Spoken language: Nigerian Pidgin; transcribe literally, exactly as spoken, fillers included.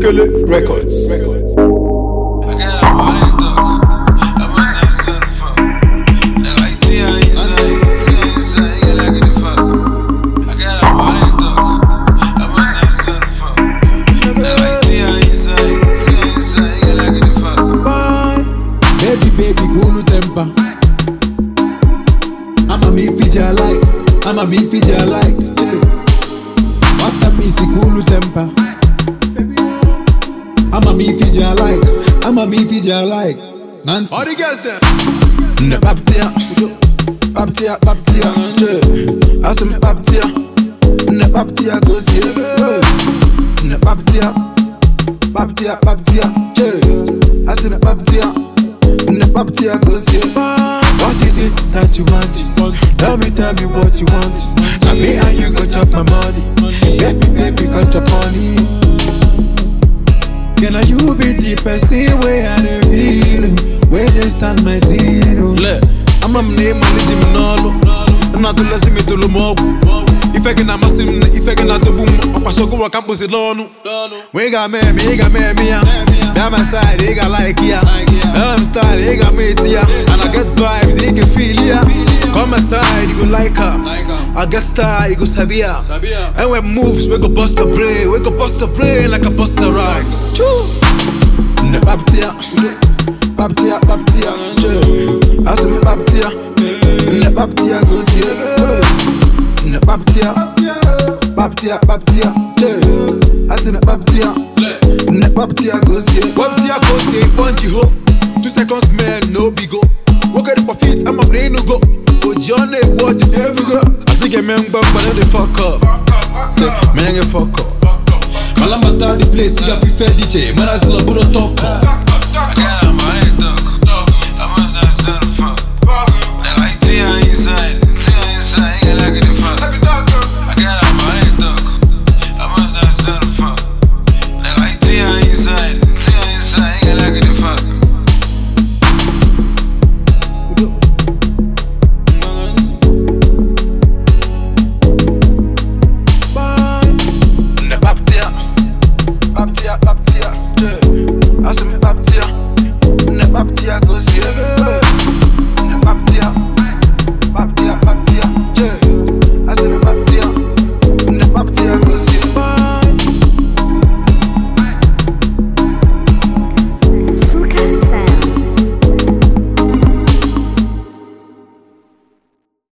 Okele Records. Baby, baby, cool temper. I'm a me feature like, I'm a me feature like. What a me see cool temper. I'm a me feature like, I'm a me feature like. Nancy. All the girls there. Ne baptia, baptia, baptia. I say me baptia, ne baptia go see. Ne baptia, baptia, baptia. I say me baptia. Baptia go see. What is it that you want? Tell me, tell me what you want. Now me and you go chop my money. Baby, baby, got your money. Can I you be the person where I dey feel? Where they stand my zero? Look, I'm a name managing Manolo. I'm not to listen me to the mob. If I can, I'm a sim. If I can, I'm the boom. I'm a sugar work. I'm a zilano. We got me, me got me, me. Down my side, they got like ya. I'm style, they got me here. And I get vibes, you can feel ya. Come my side, you go like her. I get style, you go sabia. And when moves, we go bust a brain. We go bust a brain like a buster rhymes. Ne baptia, baptia, baptia. I say me baptia, ne baptia go see. Ne baptia, baptia, baptia. I say me baptia, ne baptia go see. Baptia go see, bungee ho. Two seconds man, no big go. Walk at the feet, I'm a plane no go. Go Johnny, watch every go. I think a man back, but they fuck up. Man, get fuck up. Malamata the place, you got free fair D J. Man, I still a put a talk up.